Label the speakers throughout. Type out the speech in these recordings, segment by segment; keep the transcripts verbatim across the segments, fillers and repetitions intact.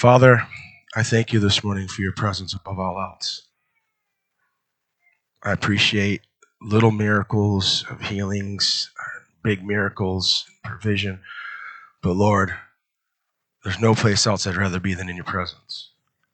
Speaker 1: Father, I thank you this morning for your presence above all else. I appreciate little miracles of healings, big miracles, provision. But Lord, there's no place else I'd rather be than in your presence.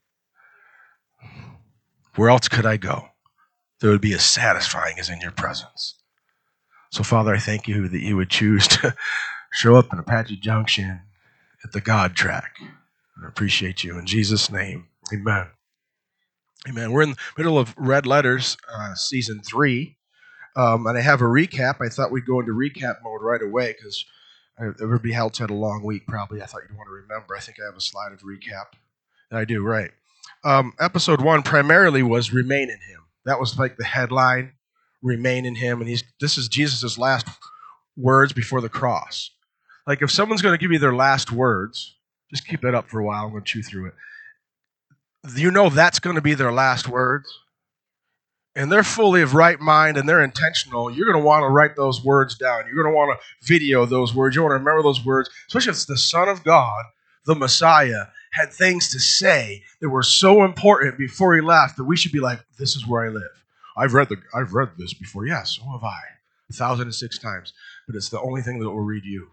Speaker 1: Where else could I go that would be as satisfying as in your presence? So Father, I thank you that you would choose to show up in Apache Junction at the God track. I appreciate you. In Jesus' name, amen. Amen. We're in the middle of Red Letters, uh, season three. Um, and I have a recap. I thought we'd go into recap mode right away because everybody else had a long week probably. I thought you'd want to remember. I think I have a slide of recap. I do, right. Um, episode one primarily was Remain in Him. That was like the headline, Remain in Him. And he's this is Jesus' last words before the cross. Like if someone's going to give you their last words, just keep that up for a while. I'm going to chew through it. You know that's going to be their last words. And they're fully of right mind and they're intentional, you're going to want to write those words down. You're going to want to video those words. You want to remember those words, especially if it's the Son of God, the Messiah, had things to say that were so important before he left that we should be like, this is where I live. I've read the, I've read this before. Yes, so have I. A thousand and six times. But it's the only thing that will read you.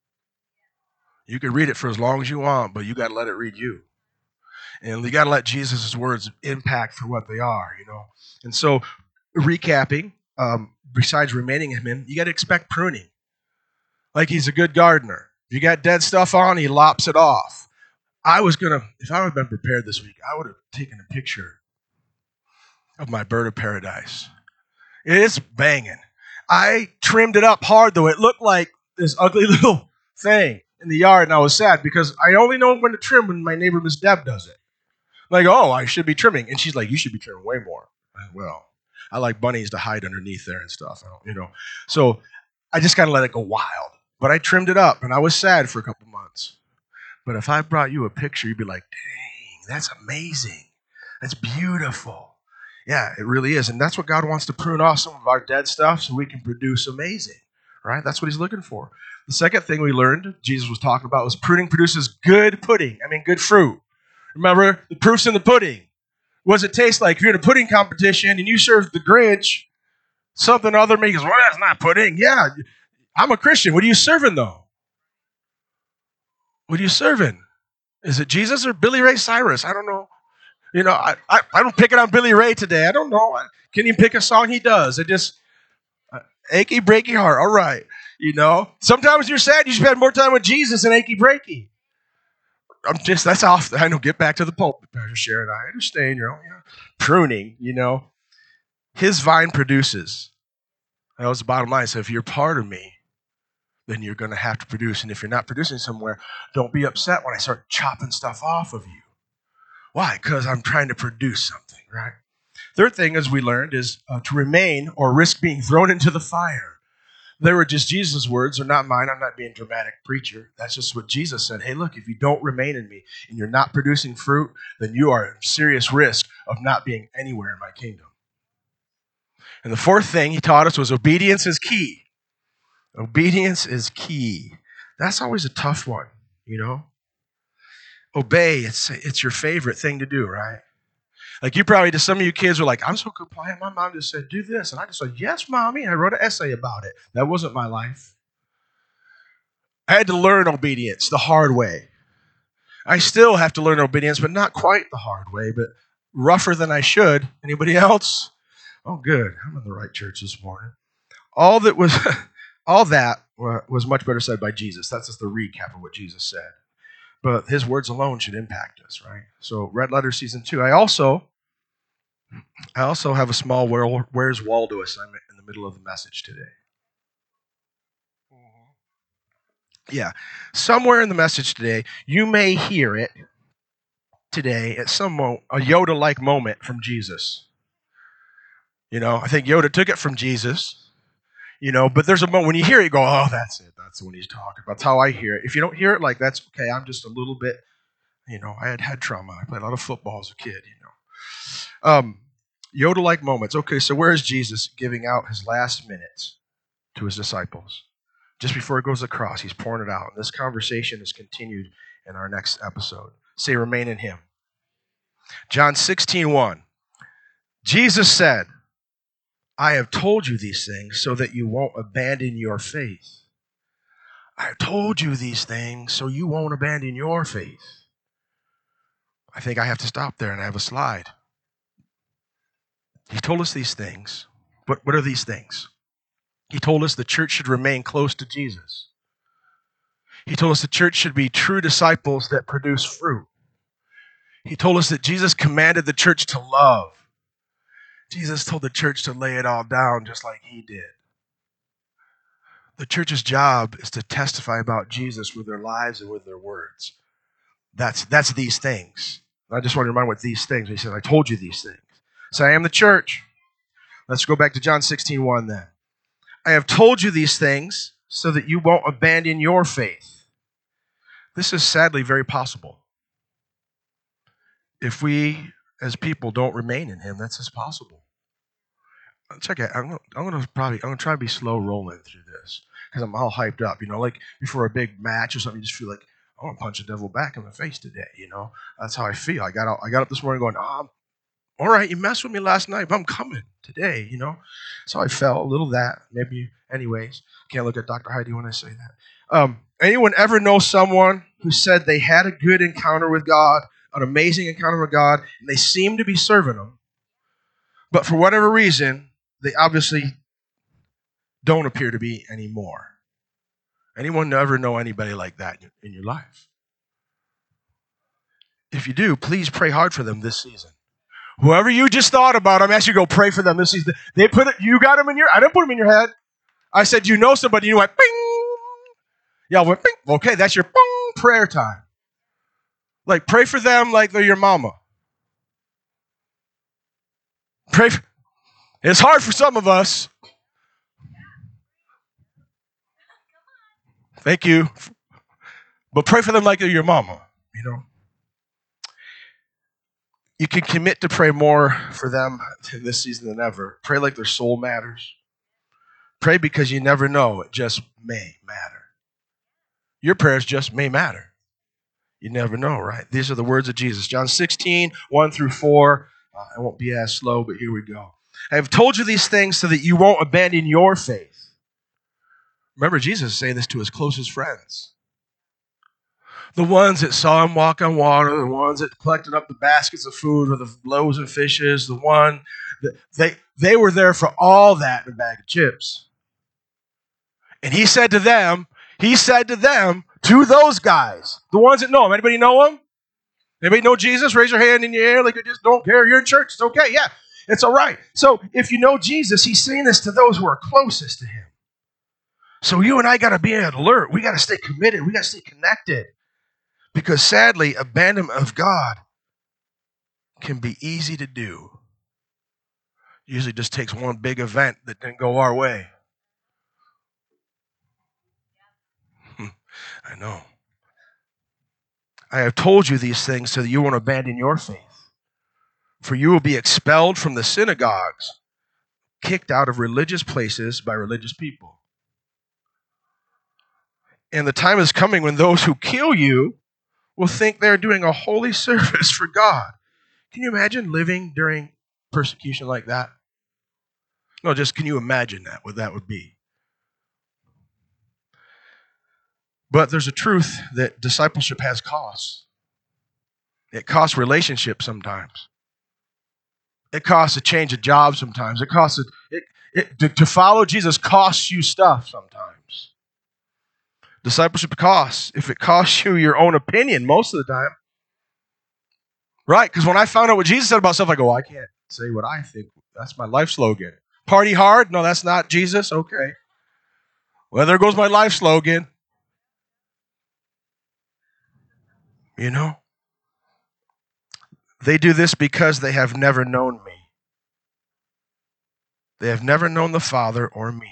Speaker 1: You can read it for as long as you want, but you got to let it read you. And you got to let Jesus' words impact for what they are, you know. And so, recapping, um, besides remaining in him, you got to expect pruning. Like he's a good gardener. If you got dead stuff on, he lops it off. I was going to, if I would have been prepared this week, I would have taken a picture of my bird of paradise. It's banging. I trimmed it up hard, though. It looked like this ugly little thing in the yard, and I was sad because I only know when to trim when my neighbor, Miss Deb, does it. Like, oh, I should be trimming. And she's like, you should be trimming way more. Well, I like bunnies to hide underneath there and stuff, you know. So I just got to let it go wild. But I trimmed it up, and I was sad for a couple months. But if I brought you a picture, you'd be like, dang, that's amazing. That's beautiful. Yeah, it really is. And that's what God wants to prune off some of our dead stuff so we can produce amazing, right? That's what he's looking for. The second thing we learned, Jesus was talking about, was pruning produces good pudding. I mean, good fruit. Remember, the proof's in the pudding. What does it taste like? If you're in a pudding competition and you serve the Grinch something other, me goes, well, that's not pudding. Yeah, I'm a Christian. What are you serving, though? What are you serving? Is it Jesus or Billy Ray Cyrus? I don't know. You know, I, I, I don't pick it on Billy Ray today. I don't know. Can you pick a song he does? It just, uh, achy, breaky heart. All right. You know, sometimes you're sad. You spend more time with Jesus than achy, breaky. I'm just, that's off. I know, get back to the pulpit, Pastor Sharon. I understand, you know, yeah. Pruning, you know. His vine produces. That was the bottom line. So if you're part of me, then you're going to have to produce. And if you're not producing somewhere, don't be upset when I start chopping stuff off of you. Why? Because I'm trying to produce something, right? Third thing, as we learned, is uh, to remain or risk being thrown into the fire. They were just Jesus' words. They're not mine. I'm not being a dramatic preacher. That's just what Jesus said. Hey, look, if you don't remain in me and you're not producing fruit, then you are at serious risk of not being anywhere in my kingdom. And the fourth thing he taught us was obedience is key. Obedience is key. That's always a tough one, you know. Obey, it's, it's your favorite thing to do, right? Like you probably, just some of you kids were like, I'm so compliant. My mom just said, do this. And I just said, yes, mommy. And I wrote an essay about it. That wasn't my life. I had to learn obedience the hard way. I still have to learn obedience, but not quite the hard way, but rougher than I should. Anybody else? Oh, good. I'm in the right church this morning. All that was, all that was much better said by Jesus. That's just the recap of what Jesus said. But his words alone should impact us, right? So Red Letter Season two. I also, I also have a small where, Where's Waldo assignment in the middle of the message today. Yeah. Somewhere in the message today, you may hear it today at some moment, a Yoda-like moment from Jesus. You know, I think Yoda took it from Jesus, you know, but there's a moment when you hear it, you go, oh, that's it. That's when he's talking. That's how I hear it. If you don't hear it, like, that's okay. I'm just a little bit, you know, I had head trauma. I played a lot of football as a kid, you know. Um, Yoda-like moments. Okay, so where is Jesus giving out his last minutes to his disciples? Just before he goes across, he's pouring it out. And this conversation is continued in our next episode. Say, remain in him. John sixteen one. Jesus said, I have told you these things so that you won't abandon your faith. I have told you these things so you won't abandon your faith. I think I have to stop there and I have a slide. He told us these things. But what are these things? He told us the church should remain close to Jesus. He told us the church should be true disciples that produce fruit. He told us that Jesus commanded the church to love. Jesus told the church to lay it all down just like he did. The church's job is to testify about Jesus with their lives and with their words. That's, that's these things. I just want to remind what these things. He said, I told you these things. So I am the church. Let's go back to John sixteen one then. I have told you these things so that you won't abandon your faith. This is sadly very possible. If we as people don't remain in him, that's just possible. Check it. I'm gonna, I'm gonna probably I'm gonna try to be slow rolling through this because I'm all hyped up. You know, like before a big match or something, you just feel like I want to punch the devil back in the face today. You know, that's how I feel. I got out, I got up this morning going, oh, all right, you messed with me last night, but I'm coming today. You know, so I felt a little that maybe. Anyways, can't look at Doctor Heidi when I say that. Um, anyone ever know someone who said they had a good encounter with God, an amazing encounter with God, and they seemed to be serving him, but for whatever reason, they obviously don't appear to be anymore? Anyone ever know anybody like that in your life? If you do, please pray hard for them this season. Whoever you just thought about, I'm asking you to go pray for them this season. They put it, you got them in your, I didn't put them in your head. I said, you know somebody, you went, bing. Y'all went, bing. Okay, that's your bing prayer time. Like, pray for them like they're your mama. Pray for, it's hard for some of us. Thank you. But pray for them like they're your mama, you know. You can commit to pray more for them this season than ever. Pray like their soul matters. Pray because you never know. It just may matter. Your prayers just may matter. You never know, right? These are the words of Jesus. John sixteen, one through four. Uh, I won't be as slow, but here we go. I have told you these things so that you won't abandon your faith. Remember, Jesus is saying this to his closest friends. The ones that saw him walk on water, the ones that collected up the baskets of food or the loaves and fishes, the one that they, they were there for all that in a bag of chips. And he said to them, he said to them, to those guys, the ones that know him. Anybody know him? Anybody know Jesus? Raise your hand in the air like you just don't care. You're in church. It's okay. Yeah, it's all right. So if you know Jesus, he's saying this to those who are closest to him. So you and I got to be alert. We got to stay committed. We got to stay connected. Because sadly, abandonment of God can be easy to do. Usually just takes one big event that didn't go our way. I know. I have told you these things so that you won't abandon your faith. For you will be expelled from the synagogues, kicked out of religious places by religious people. And the time is coming when those who kill you will think they're doing a holy service for God. Can you imagine living during persecution like that? No, just can you imagine that, what that would be? But there's a truth that discipleship has costs. It costs relationships sometimes. It costs a change of job sometimes. It costs, a, it, it, to, to follow Jesus costs you stuff sometimes. Discipleship costs. If it costs you your own opinion most of the time. Right, because when I found out what Jesus said about stuff, I go, well, I can't say what I think. That's my life slogan. Party hard? No, that's not Jesus? Okay. Well, there goes my life slogan. You know? They do this because they have never known me. They have never known the Father or me.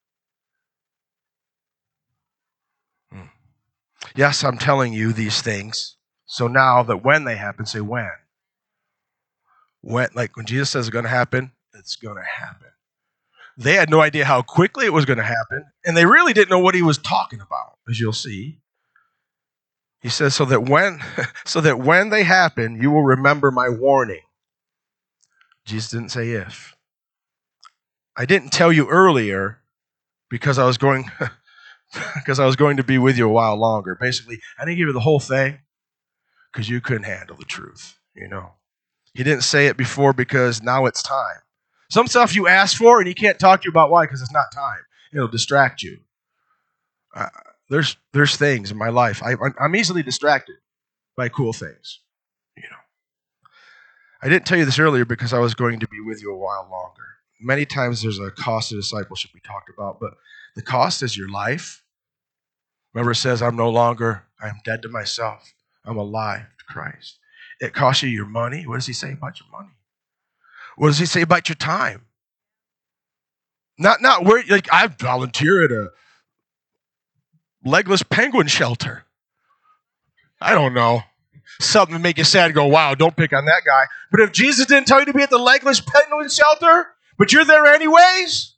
Speaker 1: Hmm. Yes, I'm telling you these things. So now that when they happen, say when. When, like when Jesus says it's going to happen, it's going to happen. They had no idea how quickly it was going to happen, and they really didn't know what he was talking about, as you'll see. He says, so that when so that when they happen, you will remember my warning. Jesus didn't say if. I didn't tell you earlier because I was going because I was going to be with you a while longer. Basically, I didn't give you the whole thing because you couldn't handle the truth, you know. He didn't say it before because now it's time. Some stuff you ask for and he can't talk to you about why because it's not time. It'll distract you. Uh, there's there's things in my life. I, I'm easily distracted by cool things, you know. I didn't tell you this earlier because I was going to be with you a while longer. Many times there's a cost of discipleship we talked about, but the cost is your life. Remember, it says, I'm no longer, I am dead to myself. I'm alive to Christ. It costs you your money. What does he say about your money? What does he say about your time? Not, not where, like, I volunteer at a legless penguin shelter. I don't know. Something to make you sad and go, wow, don't pick on that guy. But if Jesus didn't tell you to be at the legless penguin shelter, but you're there anyways,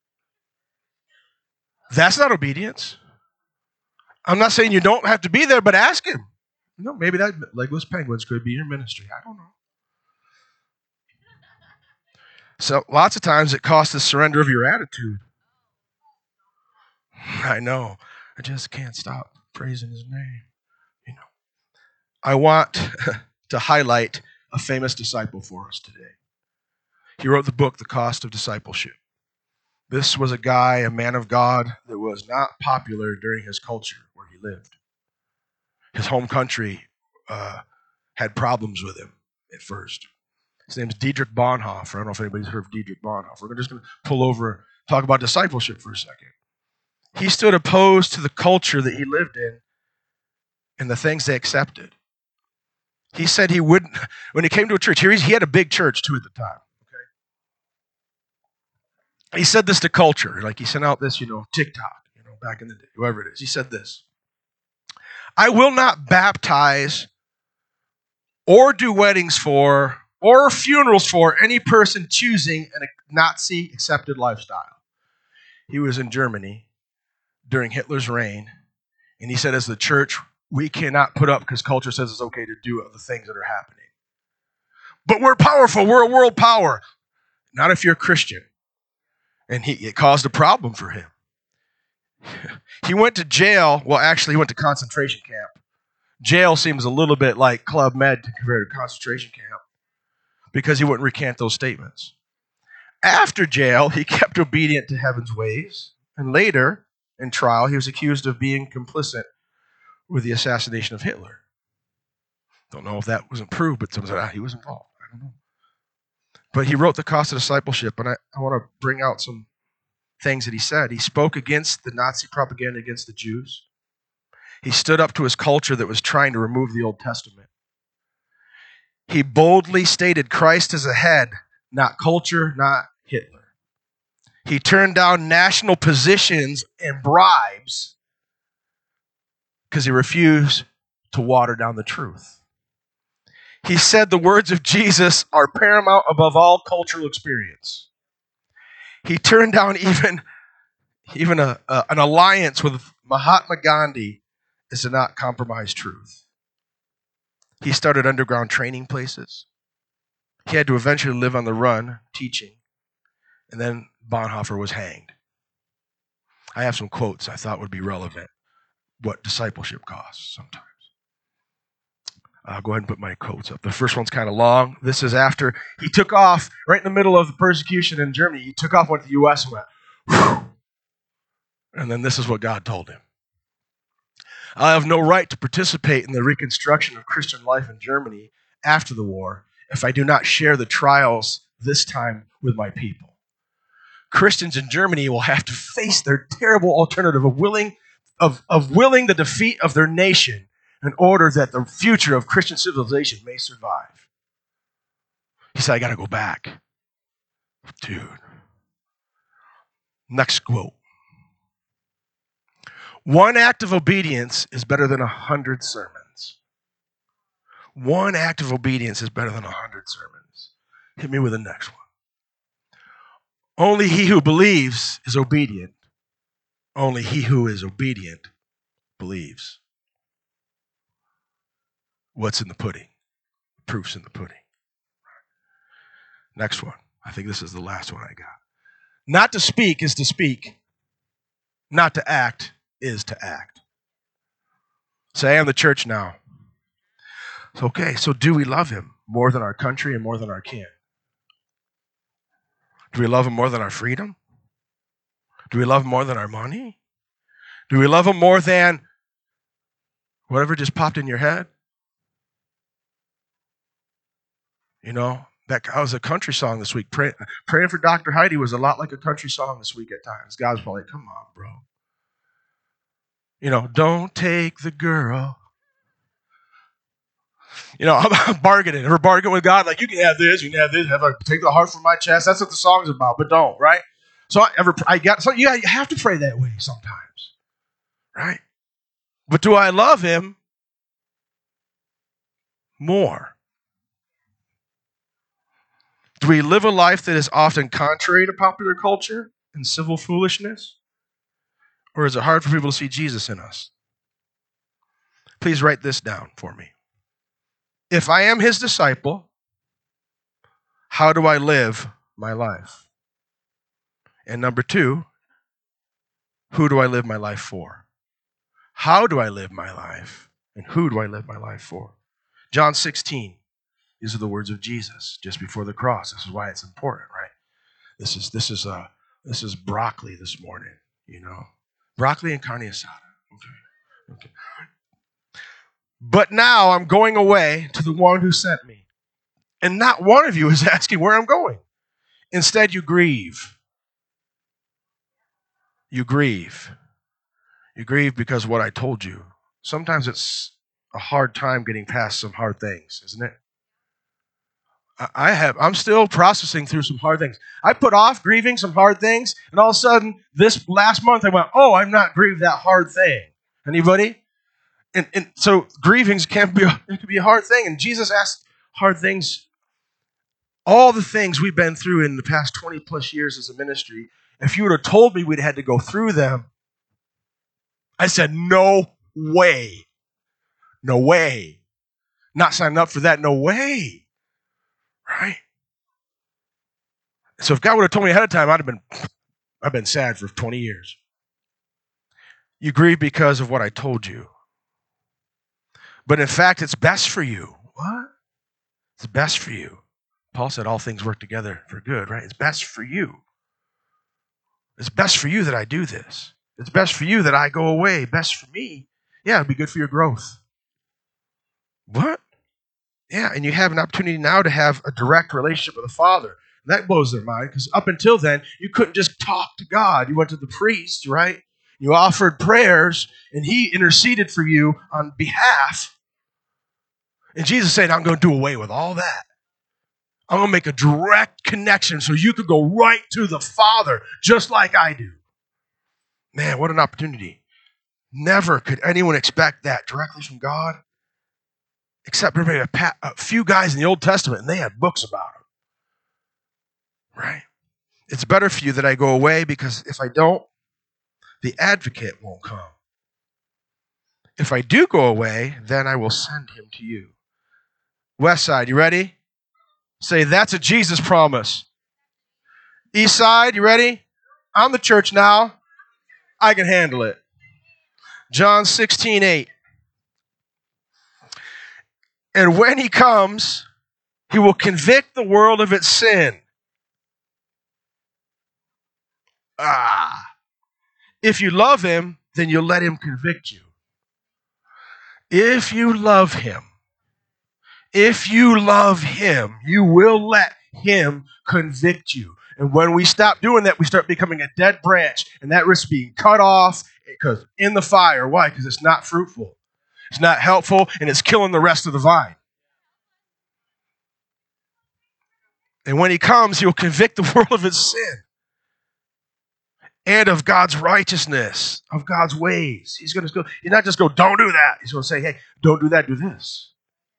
Speaker 1: that's not obedience. I'm not saying you don't have to be there, but ask him. You know, maybe that legless penguins could be your ministry. I don't know. So lots of times it costs the surrender of your attitude. I know. I just can't stop praising his name. You know, I want to highlight a famous disciple for us today. He wrote the book, The Cost of Discipleship. This was a guy, a man of God, that was not popular during his culture where he lived. His home country uh, had problems with him at first. His name's Dietrich Bonhoeffer. I don't know if anybody's heard of Dietrich Bonhoeffer. We're just going to pull over and talk about discipleship for a second. He stood opposed to the culture that he lived in and the things they accepted. He said he wouldn't, when he came to a church, here he had a big church too at the time. Okay, he said this to culture, like he sent out this, you know, TikTok, you know, back in the day, whoever it is. He said this: I will not baptize or do weddings for or funerals for any person choosing a Nazi accepted lifestyle. He was in Germany during Hitler's reign, and he said, as the church, we cannot put up because culture says it's okay to do the things that are happening. But we're powerful. We're a world power. Not if you're a Christian. And he, it caused a problem for him. He went to jail. Well, actually, he went to concentration camp. Jail seems a little bit like Club Med compared to concentration camp because he wouldn't recant those statements. After jail, he kept obedient to heaven's ways. And later, in trial, he was accused of being complicit with the assassination of Hitler. Don't know if that wasn't proved, but someone said, ah, he was involved. I don't know. But he wrote The Cost of Discipleship, and I, I want to bring out some things that he said. He spoke against the Nazi propaganda against the Jews. He stood up to his culture that was trying to remove the Old Testament. He boldly stated Christ as a head, not culture, not Hitler. He turned down national positions and bribes because he refused to water down the truth. He said the words of Jesus are paramount above all cultural experience. He turned down even, even a, a, an alliance with Mahatma Gandhi as to not compromise truth. He started underground training places. He had to eventually live on the run, teaching. And then Bonhoeffer was hanged. I have some quotes I thought would be relevant. What discipleship costs sometimes. I'll go ahead and put my quotes up. The first one's kind of long. This is after he took off, right in the middle of the persecution in Germany. He took off, went to the U S and went, whew. And then this is what God told him. I have no right to participate in the reconstruction of Christian life in Germany after the war if I do not share the trials this time with my people. Christians in Germany will have to face their terrible alternative of willing, of, of willing the defeat of their nation in order that the future of Christian civilization may survive. He said, I got to go back. Dude. Next quote. One act of obedience is better than a hundred sermons. One act of obedience is better than a hundred sermons. Hit me with the next one. Only he who believes is obedient. Only he who is obedient believes. What's in the pudding? Proof's in the pudding. Next one. I think this is the last one I got. Not to speak is to speak. Not to act is to act. Say, I am the church now. Okay, so do we love him more than our country and more than our kin? Do we love him more than our freedom? Do we love him more than our money? Do we love him more than whatever just popped in your head? You know, that was a country song this week. Pray, praying for Doctor Heidi was a lot like a country song this week at times. God's probably like, come on, bro. You know, don't take the girl. You know, I'm bargaining. Ever bargain with God? Like, you can have this, you can have this, have like, take the heart from my chest. That's what the song's about, but don't, right? So I ever I got so yeah, you have to pray that way sometimes. Right? But do I love him more? Do we live a life that is often contrary to popular culture and civil foolishness? Or is it hard for people to see Jesus in us? Please write this down for me. If I am his disciple, how do I live my life? And number two, who do I live my life for? How do I live my life? And who do I live my life for? John sixteen. These are the words of Jesus just before the cross. This is why it's important, right? This is this is uh this is broccoli this morning, you know. Broccoli and carne asada. Okay. Okay. But now I'm going away to the one who sent me. And not one of you is asking where I'm going. Instead, you grieve. You grieve. You grieve because of what I told you. Sometimes it's a hard time getting past some hard things, isn't it? I have, I'm still processing through some hard things. I put off grieving some hard things, and all of a sudden, this last month, I went, oh, I'm not grieved that hard thing. Anybody? And, and so grieving can be, it can be a hard thing. And Jesus asked hard things. All the things we've been through in the past twenty plus years as a ministry, if you would have told me we'd had to go through them, I said, no way. No way. Not signing up for that, no way. Right? So if God would have told me ahead of time, I'd have been, I've been sad for twenty years. You grieve because of what I told you. But in fact, it's best for you. What? It's best for you. Paul said all things work together for good, right? It's best for you. It's best for you that I do this. It's best for you that I go away. Best for me. Yeah, it'd be good for your growth. What? Yeah, and you have an opportunity now to have a direct relationship with the Father. And that blows their mind, because up until then, you couldn't just talk to God. You went to the priest, right? You offered prayers, and he interceded for you on behalf. And Jesus said, I'm going to do away with all that. I'm going to make a direct connection so you could go right to the Father, just like I do. Man, what an opportunity. Never could anyone expect that directly from God, except for maybe a, a few guys in the Old Testament, and they had books about him. Right? It's better for you that I go away, because if I don't, the advocate won't come. If I do go away, then I will send him to you. West Side, you ready? Say, that's a Jesus promise. East Side, you ready? I'm the church now. I can handle it. John sixteen eight. And when he comes, he will convict the world of its sin. Ah. If you love him, then you'll let him convict you. If you love him, if you love him, you will let him convict you. And when we stop doing that, we start becoming a dead branch, and that risks being cut off because in the fire. Why? Because it's not fruitful. It's not helpful, and it's killing the rest of the vine. And when he comes, he'll convict the world of its sin and of God's righteousness, of God's ways. He's going to go, he's not just go, don't do that. He's going to say, hey, don't do that, do this.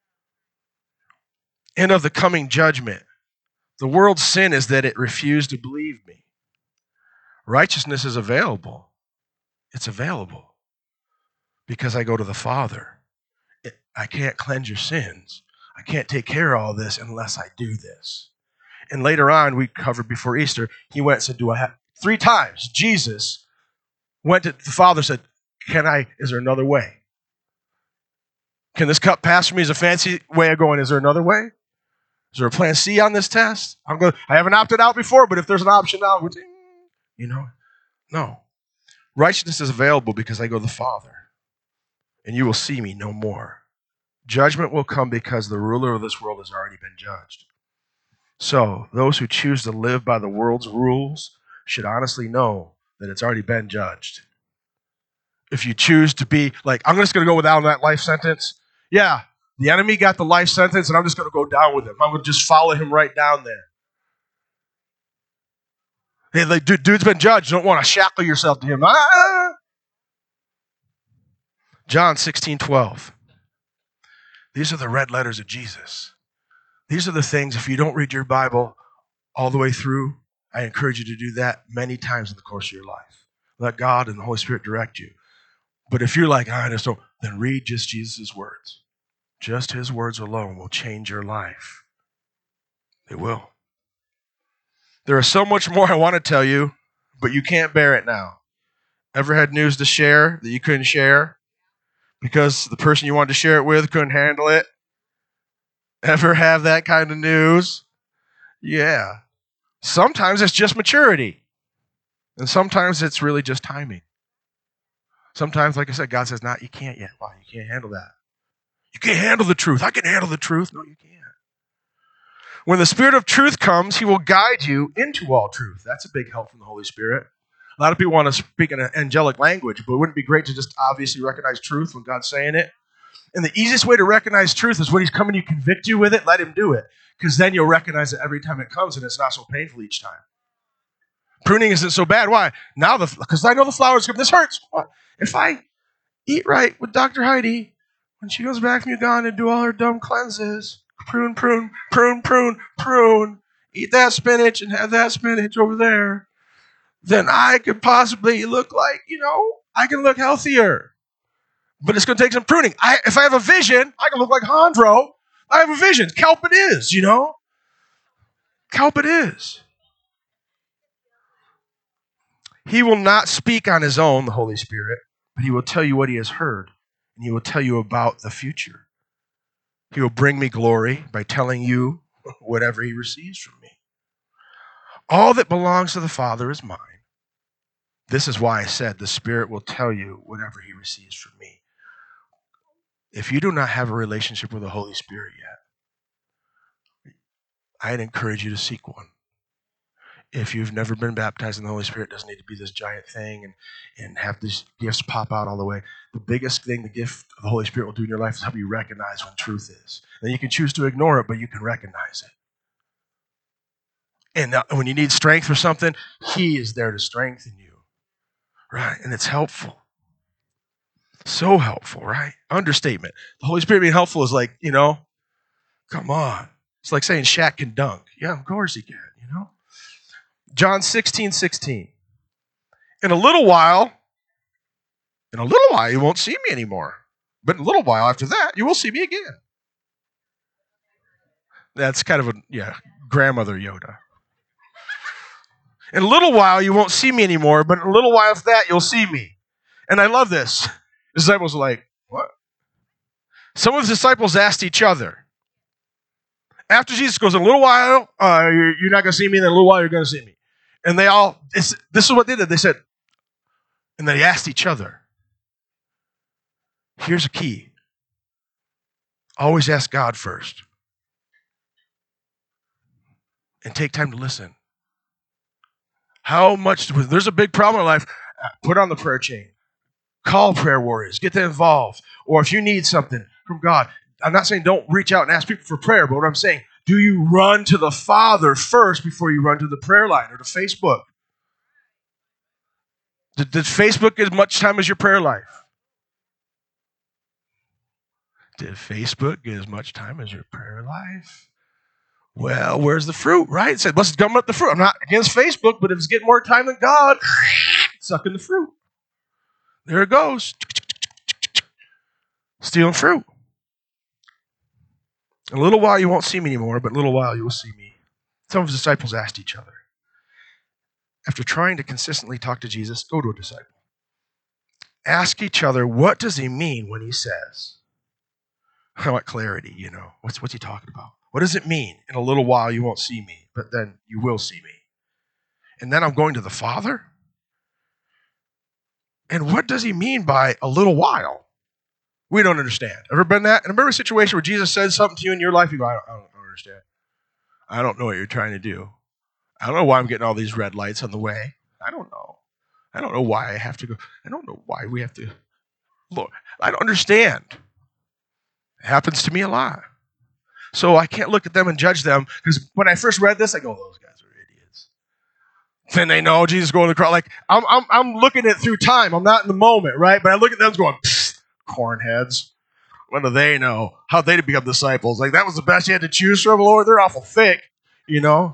Speaker 1: And of the coming judgment. The world's sin is that it refused to believe me. Righteousness is available. It's available because I go to the Father. I can't cleanse your sins. I can't take care of all this unless I do this. And later on, we covered before Easter, he went and said, do I have, three times, Jesus went to the Father and said, can I, is there another way? Can this cup pass from me is a fancy way of going, is there another way? Is there a plan C on this test? I'm going, I haven't opted out before, but if there's an option now, you know, no. Righteousness is available because I go to the Father, and you will see me no more. Judgment will come because the ruler of this world has already been judged. So those who choose to live by the world's rules should honestly know that it's already been judged. If you choose to be like, I'm just going to go down that life sentence. Yeah, the enemy got the life sentence, and I'm just going to go down with him. I'm going to just follow him right down there. Hey, like, dude, dude's been judged. You don't want to shackle yourself to him. Ah! John sixteen twelve. These are the red letters of Jesus. These are the things, if you don't read your Bible all the way through, I encourage you to do that many times in the course of your life. Let God and the Holy Spirit direct you. But if you're like, oh, I just don't, then read just Jesus' words. Just his words alone will change your life. It will. There is so much more I want to tell you, but you can't bear it now. Ever had news to share that you couldn't share because the person you wanted to share it with couldn't handle it? Ever have that kind of news? Yeah. Sometimes it's just maturity. And sometimes it's really just timing. Sometimes, like I said, God says, "Not, you can't yet. Why? You can't handle that. You can't handle the truth. I can handle the truth." No, you can't. When the Spirit of truth comes, he will guide you into all truth. That's a big help from the Holy Spirit. A lot of people want to speak in an angelic language, but wouldn't it be great to just obviously recognize truth when God's saying it? And the easiest way to recognize truth is when he's coming to convict you with it, let him do it. Because then you'll recognize it every time it comes, and it's not so painful each time. Pruning isn't so bad. Why? Now, the because I know the flowers come. This hurts. What? If I eat right with Doctor Heidi, when she goes back from Uganda and do all her dumb cleanses, prune, prune, prune, prune, prune, eat that spinach and have that spinach over there, then I could possibly look like, you know, I can look healthier. But it's going to take some pruning. I, if I have a vision, I can look like Hondro. I have a vision. Kelp it is, you know. Kelp it is. He will not speak on his own, the Holy Spirit, but he will tell you what he has heard, and he will tell you about the future. He will bring me glory by telling you whatever he receives from me. All that belongs to the Father is mine. This is why I said the Spirit will tell you whatever he receives from me. If you do not have a relationship with the Holy Spirit yet, I'd encourage you to seek one. If you've never been baptized in the Holy Spirit, it doesn't need to be this giant thing and, and have these gifts pop out all the way. The biggest thing the gift of the Holy Spirit will do in your life is help you recognize when truth is. Then you can choose to ignore it, but you can recognize it. And uh, when you need strength for something, he is there to strengthen you. Right? And it's helpful. So helpful, right? Understatement. The Holy Spirit being helpful is like, you know, come on. It's like saying Shaq can dunk. Yeah, of course he can, you know. John sixteen sixteen. In a little while, in a little while, you won't see me anymore. But in a little while after that, you will see me again. That's kind of a, yeah, grandmother Yoda. In a little while, you won't see me anymore, but in a little while after that, you'll see me. And I love this. The disciples were like, what? Some of the disciples asked each other. After Jesus goes, in a little while, uh, you're, you're not going to see me, and in a little while, you're going to see me. And they all, this, this is what they did. They said, and they asked each other. Here's a key. Always ask God first. And take time to listen. How much, there's a big problem in life, put on the prayer chain. Call prayer warriors. Get them involved. Or if you need something from God, I'm not saying don't reach out and ask people for prayer, but what I'm saying, do you run to the Father first before you run to the prayer line or to Facebook? Did, did Facebook get as much time as your prayer life? Did Facebook get as much time as your prayer life? Well, where's the fruit, right? It said, let's gum up the fruit. I'm not against Facebook, but if it's getting more time than God, sucking the fruit. There it goes. Stealing fruit. In a little while you won't see me anymore, but in a little while you will see me. Some of his disciples asked each other, after trying to consistently talk to Jesus, go to a disciple. Ask each other, what does he mean when he says? I want clarity, you know. What's, what's he talking about? What does it mean? In a little while you won't see me, but then you will see me. And then I'm going to the Father? And what does he mean by a little while? We don't understand. Ever been that? And remember a situation where Jesus said something to you in your life, you go, I don't, I don't understand. I don't know what you're trying to do. I don't know why I'm getting all these red lights on the way. I don't know. I don't know why I have to go. I don't know why we have to. Lord, I don't understand. It happens to me a lot. So I can't look at them and judge them, because when I first read this, I go, those guys are idiots. Then they know Jesus going to the crowd. Like, I'm, I'm, I'm looking at it through time. I'm not in the moment, right? But I look at them going, cornheads. What do they know? How they become disciples? Like, that was the best you had to choose from, Lord. They're awful thick, you know?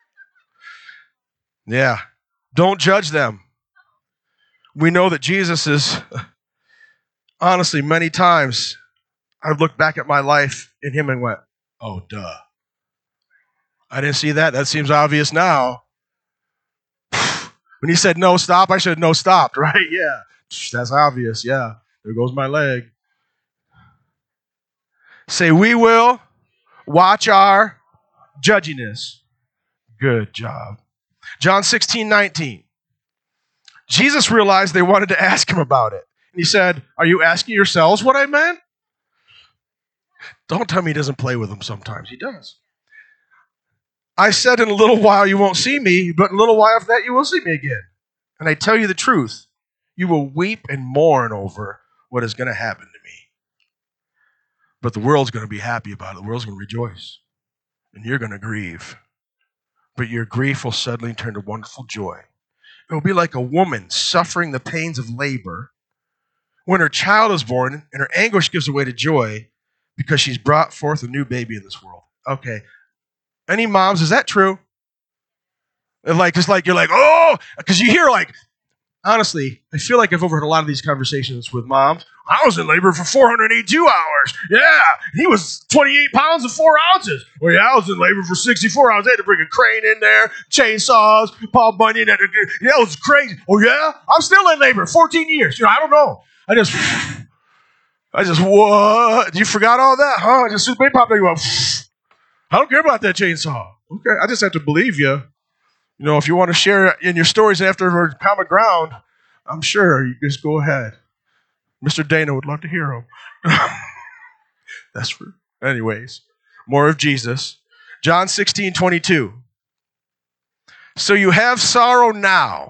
Speaker 1: Yeah. Don't judge them. We know that Jesus is, honestly, many times, I've looked back at my life in him and went, oh, duh. I didn't see that. That seems obvious now. When he said no, stop, I should have no stopped, right? Yeah. That's obvious. Yeah. There goes my leg. Say, we will watch our judginess. Good job. John sixteen nineteen. Jesus realized they wanted to ask him about it. And he said, are you asking yourselves what I meant? Don't tell me he doesn't play with them sometimes. He does. I said in a little while you won't see me, but in a little while after that you will see me again. And I tell you the truth, you will weep and mourn over what is going to happen to me. But the world's going to be happy about it. The world's going to rejoice. And you're going to grieve. But your grief will suddenly turn to wonderful joy. It will be like a woman suffering the pains of labor when her child is born and her anguish gives way to joy because she's brought forth a new baby in this world. Okay. Any moms, is that true? Like, it's like, you're like, oh, because you hear like, honestly, I feel like I've overheard a lot of these conversations with moms. I was in labor for four hundred eighty-two hours. Yeah, he was twenty-eight pounds and four ounces. Well, yeah, I was in labor for sixty-four hours. They had to bring a crane in there, chainsaws, Paul Bunyan. Had to, yeah, it was crazy. Oh, yeah? I'm still in labor, fourteen years. You know, I don't know. I just, I just, what? You forgot all that, huh? Just they popped in, you go, I don't care about that chainsaw. Okay, I just have to believe you. You know, if you want to share in your stories after common ground, I'm sure you just go ahead. Mister Dana would love to hear them. That's true. Anyways, more of Jesus. John sixteen twenty-two. So you have sorrow now.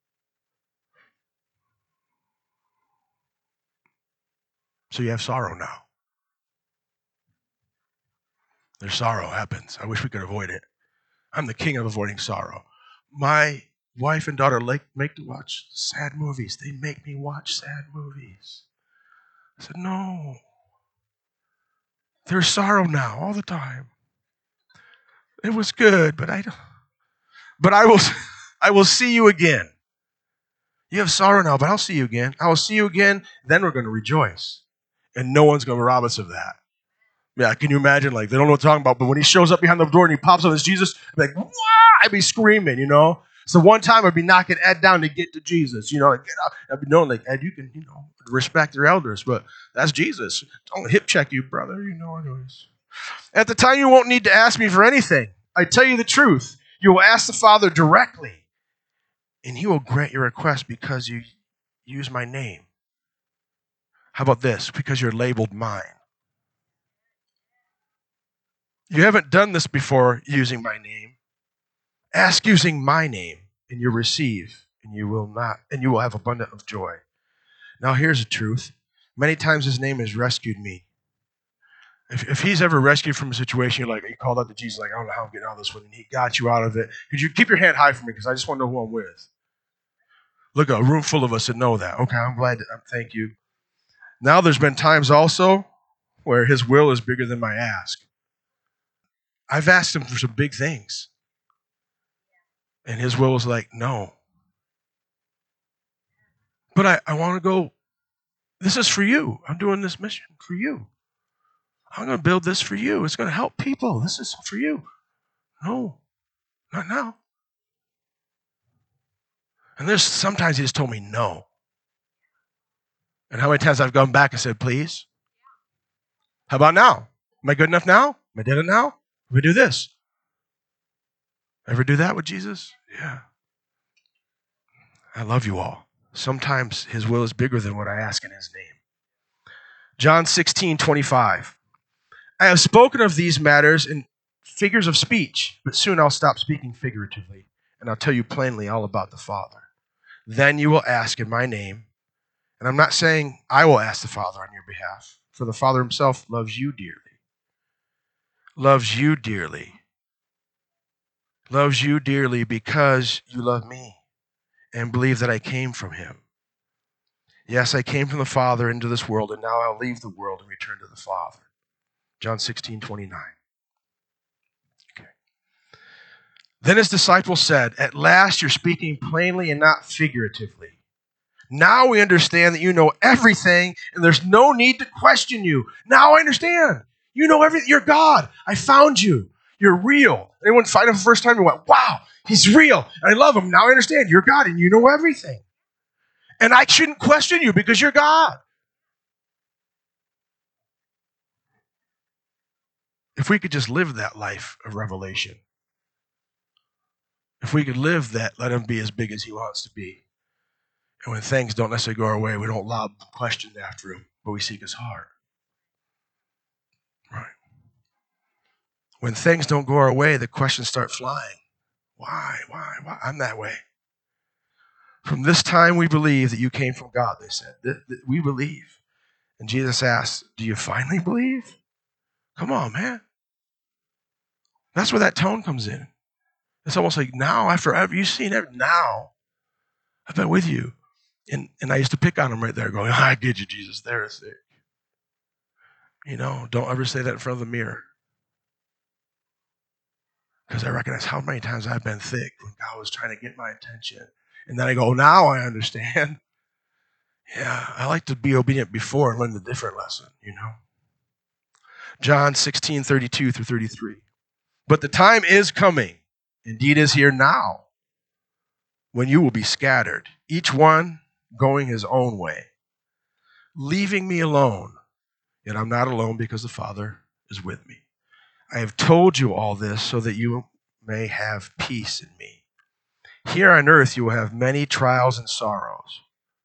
Speaker 1: So you have sorrow now. There's sorrow happens. I wish we could avoid it. I'm the king of avoiding sorrow. My wife and daughter like make me watch sad movies. They make me watch sad movies. I said, no. There's sorrow now all the time. It was good, but I don't. But I will, I will see you again. You have sorrow now, but I'll see you again. I will see you again. Then we're going to rejoice, and no one's going to rob us of that. Yeah, can you imagine? Like, they don't know what I'm talking about, but when he shows up behind the door and he pops up as Jesus, I'd be like, "Wah!" I'd be screaming, you know. So one time I'd be knocking Ed down to get to Jesus, you know. Like, get up. I'd be knowing, like, Ed, you can, you know, respect your elders, but that's Jesus. Don't hip check you, brother. You know, anyways. At the time, you won't need to ask me for anything. I tell you the truth. You will ask the Father directly, and he will grant your request because you use my name. How about this? Because you're labeled mine. You haven't done this before using my name. Ask using my name, and you receive, and you will not, and you will have abundant of joy. Now here's the truth. Many times his name has rescued me. If, if he's ever rescued from a situation, you're like, you called out to Jesus, like, I don't know how I'm getting out of this one, and he got you out of it. Could you keep your hand high for me? Because I just want to know who I'm with. Look, a room full of us that know that. Okay, I'm glad. To, thank you. Now there's been times also where his will is bigger than my ask. I've asked him for some big things. And his will was like, no. But I, I want to go, this is for you. I'm doing this mission for you. I'm going to build this for you. It's going to help people. This is for you. No, not now. And there's sometimes he just told me no. And how many times I've gone back and said, please? How about now? Am I good enough now? Am I did it now? If we do this. Ever do that with Jesus? Yeah. I love you all. Sometimes his will is bigger than what I ask in his name. John sixteen twenty-five. I have spoken of these matters in figures of speech, but soon I'll stop speaking figuratively, and I'll tell you plainly all about the Father. Then you will ask in my name, and I'm not saying I will ask the Father on your behalf, for the Father himself loves you dearly. Loves you dearly. Loves you dearly because you love me and believe that I came from him. Yes, I came from the Father into this world, and now I'll leave the world and return to the Father. John sixteen twenty-nine. Okay. Then his disciples said, at last you're speaking plainly and not figuratively. Now we understand that you know everything, and there's no need to question you. Now I understand. You know everything. You're God. I found you. You're real. Anyone find him the first time and went, wow, he's real. And I love him. Now I understand. You're God, and you know everything. And I shouldn't question you because you're God. If we could just live that life of revelation. If we could live that, let him be as big as he wants to be. And when things don't necessarily go our way, we don't lob questions after him, but we seek his heart. Right. When things don't go our way, the questions start flying. Why? Why? Why? I'm that way. From this time we believe that you came from God, they said. We believe. And Jesus asked, do you finally believe? Come on, man. That's where that tone comes in. It's almost like now, after ever, you've seen it now. I've been with you. And and I used to pick on him right there, going, I get you, Jesus. They're sick. You know, don't ever say that in front of the mirror. Because I recognize how many times I've been thick when God was trying to get my attention. And then I go, now I understand. Yeah, I like to be obedient before and learn the different lesson, you know. John sixteen thirty-two through thirty-three. But the time is coming, indeed is here now, when you will be scattered, each one going his own way, leaving me alone. Yet I'm not alone because the Father is with me. I have told you all this so that you may have peace in me. Here on earth you will have many trials and sorrows.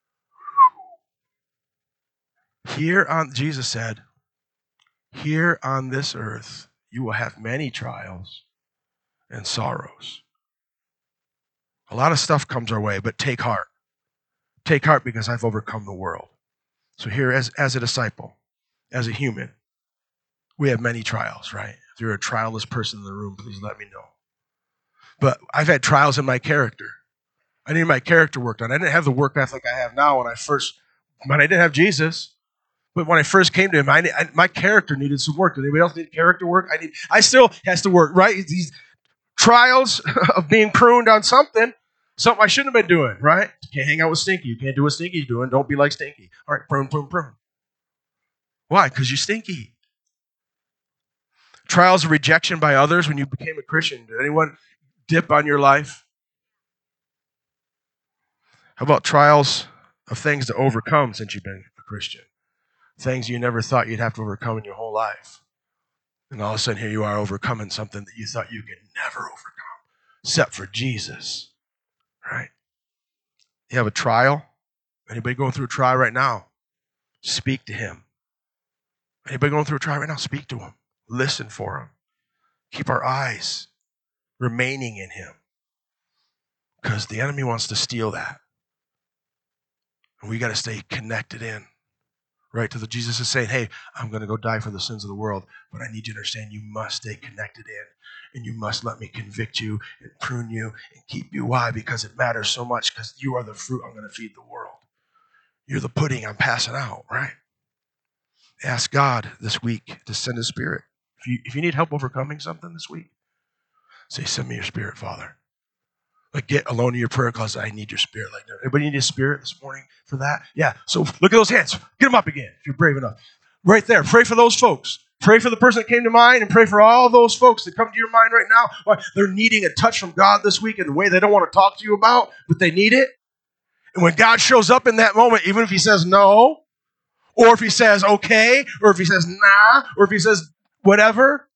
Speaker 1: Here on, Jesus said, here on this earth you will have many trials and sorrows. A lot of stuff comes our way, but take heart. Take heart because I've overcome the world. So here, as, as a disciple, as a human, we have many trials, right? If you're a trialless person in the room, please let me know. But I've had trials in my character. I needed my character worked on. I didn't have the work ethic I have now when I first, when I didn't have Jesus. But when I first came to him, I, I, my character needed some work. Did anybody else need character work? I need. I still has to work, right? These trials of being pruned on something, something I shouldn't have been doing, right? You can't hang out with Stinky. You can't do what Stinky's doing. Don't be like Stinky. All right, prune, prune, prune. Why? Because you're stinky. Trials of rejection by others when you became a Christian. Did anyone dip on your life? How about trials of things to overcome since you've been a Christian? Things you never thought you'd have to overcome in your whole life. And all of a sudden here you are overcoming something that you thought you could never overcome, except for Jesus, right? You have a trial? Anybody going through a trial right now? Speak to him. Anybody going through a trial right now? Speak to him. Listen for him. Keep our eyes remaining in him. Because the enemy wants to steal that. And we got to stay connected in. Right? To the Jesus is saying, hey, I'm going to go die for the sins of the world, but I need you to understand you must stay connected in. And you must let me convict you and prune you and keep you. Why? Because it matters so much, because you are the fruit I'm going to feed the world. You're the pudding I'm passing out, right? Ask God this week to send his spirit. If you, if you need help overcoming something this week, say, send me your spirit, Father. Like, get alone in your prayer closet. I need your spirit. Like, anybody need a spirit this morning for that? Yeah. So look at those hands. Get them up again if you're brave enough. Right there. Pray for those folks. Pray for the person that came to mind and pray for all those folks that come to your mind right now. Why? They're needing a touch from God this week in a way they don't want to talk to you about, but they need it. And when God shows up in that moment, even if he says no, or if he says okay, or if he says nah, or if he says whatever,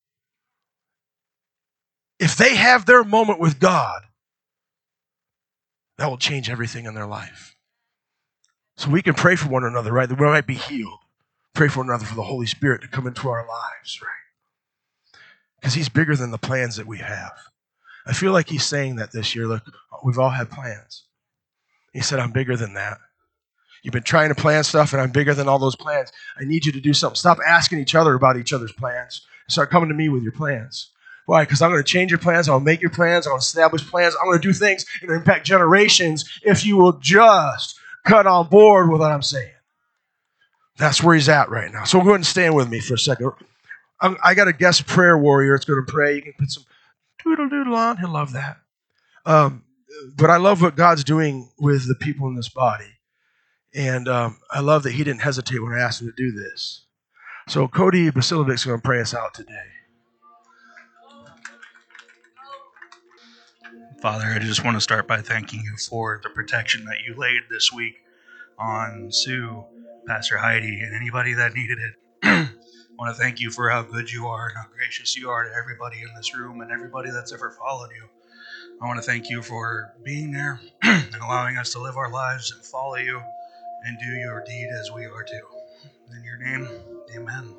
Speaker 1: if they have their moment with God, that will change everything in their life. So we can pray for one another, right? That we might be healed. Pray for one another for the Holy Spirit to come into our lives, right? Because he's bigger than the plans that we have. I feel like he's saying that this year. Look, we've all had plans. He said, I'm bigger than that. You've been trying to plan stuff, and I'm bigger than all those plans. I need you to do something. Stop asking each other about each other's plans. Start coming to me with your plans. Why? Because I'm going to change your plans. I'll make your plans. I'll establish plans. I'm going to do things and impact generations if you will just cut on board with what I'm saying. That's where he's at right now. So go ahead and stand with me for a second. I'm, I got a guest prayer warrior. It's going to pray. You can put some doodle-doodle on. He'll love that. Um, but I love what God's doing with the people in this body. And um, I love that he didn't hesitate when I asked him to do this. So Cody Basilovic is going to pray us out today.
Speaker 2: Father, I just want to start by thanking you for the protection that you laid this week on Sue, Pastor Heidi, and anybody that needed it. I want to thank you for how good you are and how gracious you are to everybody in this room and everybody that's ever followed you. I want to thank you for being there and allowing us to live our lives and follow you and do your deed as we are too. In your name, amen.